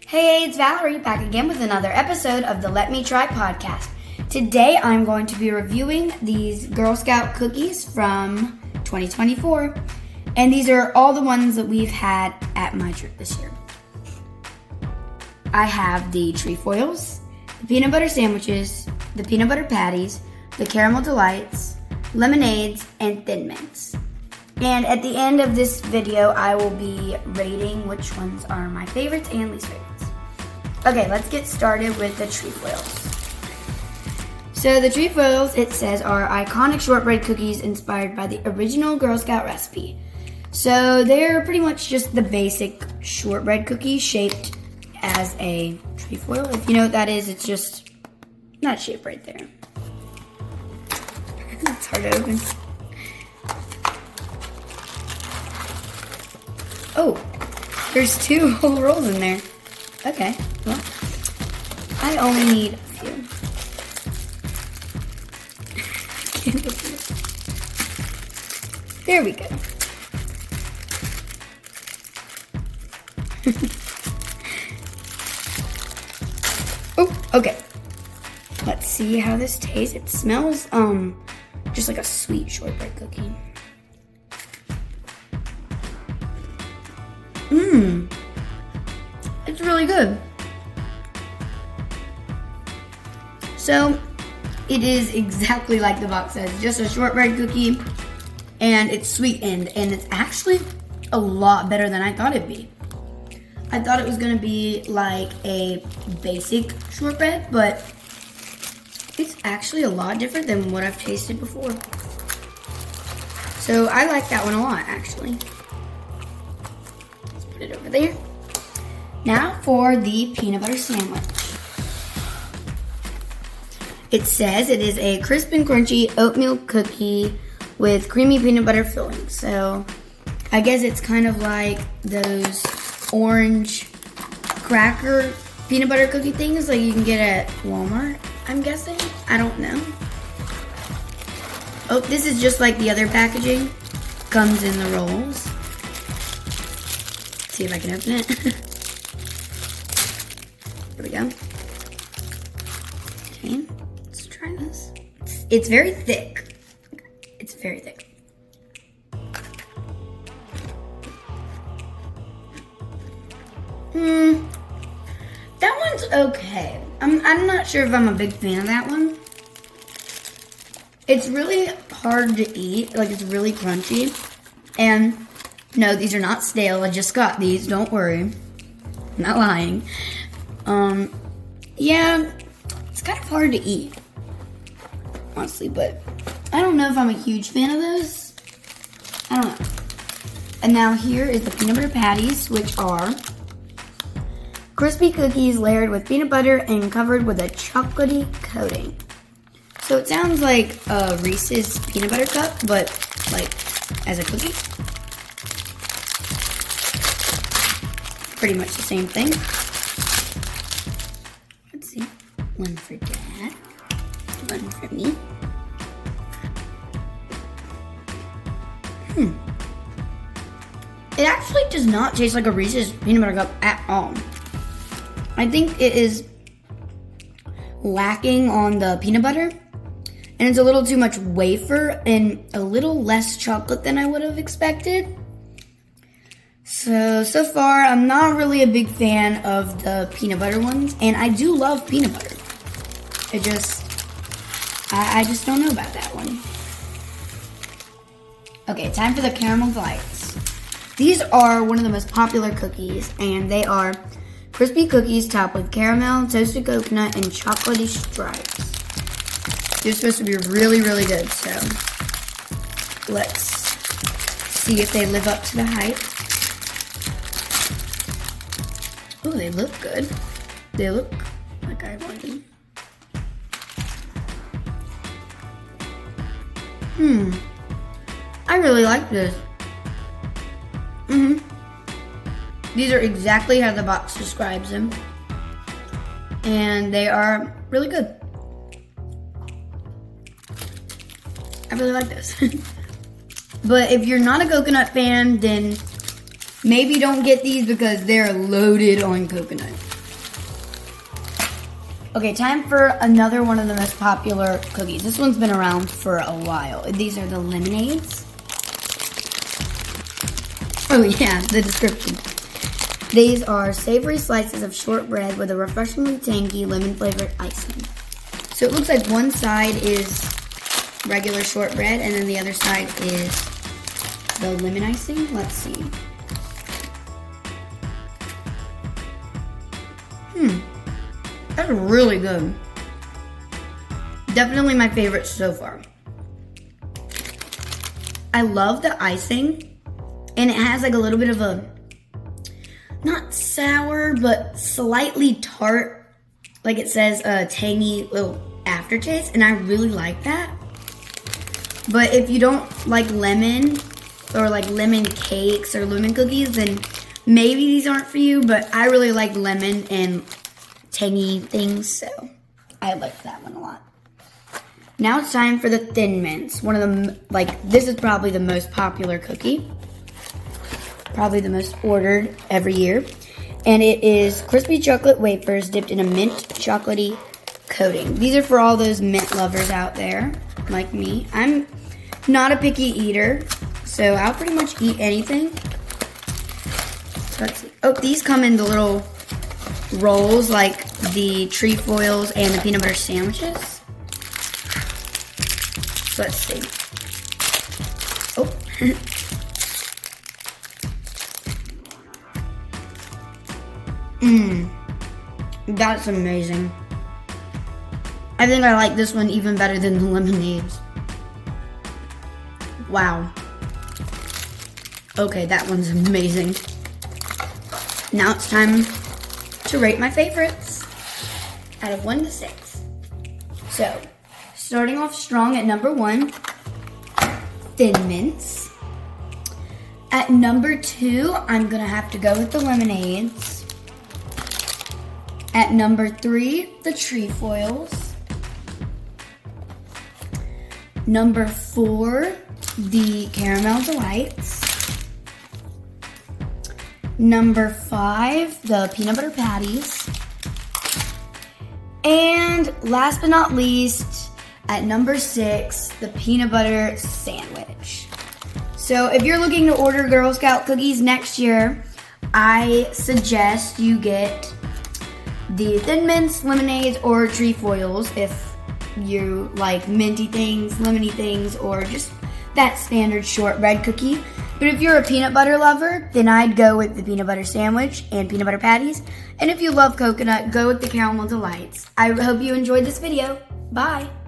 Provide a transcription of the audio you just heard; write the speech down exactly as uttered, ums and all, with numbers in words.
Hey, it's Valerie back again with another episode of the Let Me Try podcast. Today I'm going to be reviewing these Girl Scout cookies from twenty twenty-four. And these are all the ones that we've had at my trip this year. I have the trefoils, the peanut butter sandwiches, the peanut butter patties, the caramel delights, lemonades, and thin mints. And at the end of this video, I will be rating which ones are my favorites and least favorites. Okay, let's get started with the trefoils. So the trefoils, it says, are iconic shortbread cookies inspired by the original Girl Scout recipe. So they're pretty much just the basic shortbread cookie shaped as a trefoil. If you know what that is, it's just that shape right there. It's hard to open. Oh, there's two whole rolls in there. Okay, well, I only need a few. I can't open it. There we go. Oh, okay. Let's see how this tastes. It smells um just like a sweet shortbread cookie. Mmm. It's really good. So, it is exactly like the box says. Just a shortbread cookie, and it's sweetened, and it's actually a lot better than I thought it'd be. I thought it was gonna be like a basic shortbread, but it's actually a lot different than what I've tasted before. So I like that one a lot, actually. Let's put it over there. Now for the peanut butter sandwich. It says it is a crisp and crunchy oatmeal cookie with creamy peanut butter filling. So I guess it's kind of like those orange cracker peanut butter cookie things like you can get at Walmart, I'm guessing. I don't know. Oh, this is just like the other packaging. Comes in the rolls. Let's see if I can open it. There we go. Okay, let's try this. It's, it's very thick. It's very thick. Hmm. That one's okay. I'm, I'm not sure if I'm a big fan of that one. It's really hard to eat. Like, it's really crunchy. And, no, these are not stale. I just got these. Don't worry. I'm not lying. Um, yeah, it's kind of hard to eat. Honestly, but I don't know if I'm a huge fan of those. I don't know. And now here is the peanut butter patties, which are crispy cookies layered with peanut butter and covered with a chocolatey coating. So it sounds like a Reese's peanut butter cup, but like as a cookie. Pretty much the same thing. Let's see. One for Dad. One for me. Hmm. It actually does not taste like a Reese's peanut butter cup at all. I think it is lacking on the peanut butter, and it's a little too much wafer and a little less chocolate than I would have expected. So, so far, I'm not really a big fan of the peanut butter ones, and I do love peanut butter. It just, I, I just don't know about that one. Okay, time for the caramel delights. These are one of the most popular cookies, and they are crispy cookies topped with caramel, toasted coconut, and chocolatey stripes. They're supposed to be really, really good, so let's see if they live up to the hype. Oh, they look good. They look like I want them. Hmm. I really like this. Mm-hmm. These are exactly how the box describes them. And they are really good. I really like this. But if you're not a coconut fan, then maybe don't get these because they're loaded on coconut. Okay, time for another one of the most popular cookies. This one's been around for a while. These are the lemonades. Oh yeah, the description. These are savory slices of shortbread with a refreshingly tangy lemon-flavored icing. So it looks like one side is regular shortbread and then the other side is the lemon icing. Let's see. Hmm. That's really good. Definitely my favorite so far. I love the icing, and it has like a little bit of a, not sour, but slightly tart, like it says a tangy little aftertaste, and I really like that. But if you don't like lemon, or like lemon cakes or lemon cookies, then maybe these aren't for you, but I really like lemon and tangy things, so I like that one a lot. Now it's time for the Thin Mints. One of the, like, this is probably the most popular cookie. Probably the most ordered every year. And it is crispy chocolate wafers dipped in a mint chocolatey coating. These are for all those mint lovers out there, like me. I'm not a picky eater, so I'll pretty much eat anything. So let's see. Oh, these come in the little rolls like the trefoils and the peanut butter sandwiches. So let's see. Oh. Mmm. That's amazing. I think I like this one even better than the lemonades. Wow. Okay, that one's amazing. Now it's time to rate my favorites out of one to six. So, starting off strong at number one, Thin Mints. At number two, I'm gonna have to go with the lemonades. At number three, the trefoils. Number four, the caramel delights. Number five, the peanut butter patties. And last but not least, at number six, the peanut butter sandwich. So if you're looking to order Girl Scout cookies next year, I suggest you get the Thin Mints, lemonades, or trefoils if you like minty things, lemony things, or just that standard shortbread cookie. But if you're a peanut butter lover, then I'd go with the peanut butter sandwich and peanut butter patties. And if you love coconut, go with the caramel delights. I hope you enjoyed this video. Bye.